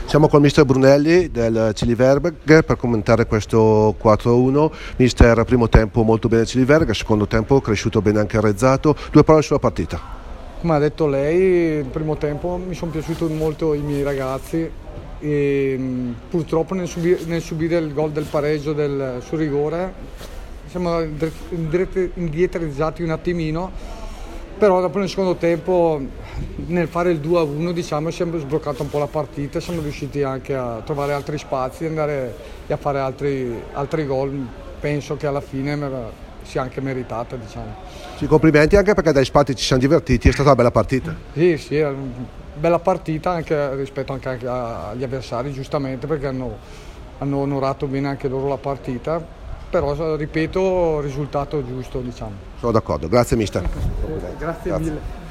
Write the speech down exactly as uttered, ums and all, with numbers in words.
Siamo con il mister Brunelli del Ciliverga per commentare questo quattro a uno. Mister, primo tempo molto bene Ciliverga, secondo tempo cresciuto bene anche Arezzato. Due parole sulla partita. Come ha detto lei, il primo tempo mi sono piaciuti molto i miei ragazzi e purtroppo nel subire, nel subire il gol del pareggio del, sul rigore siamo indietreggiati un attimino. Però dopo nel secondo tempo, nel fare il due a uno, diciamo, siamo sbloccati un po' la partita, siamo riusciti anche a trovare altri spazi e andare a fare altri, altri gol. Penso che alla fine sia anche meritata, diciamo. Sì, complimenti anche perché dai spazi ci siamo divertiti, è stata una bella partita. Sì, sì, è una bella partita anche rispetto anche agli avversari, giustamente, perché hanno, hanno onorato bene anche loro la partita. Però, ripeto, risultato giusto, diciamo. Sono d'accordo, grazie mister. Grazie, grazie mille.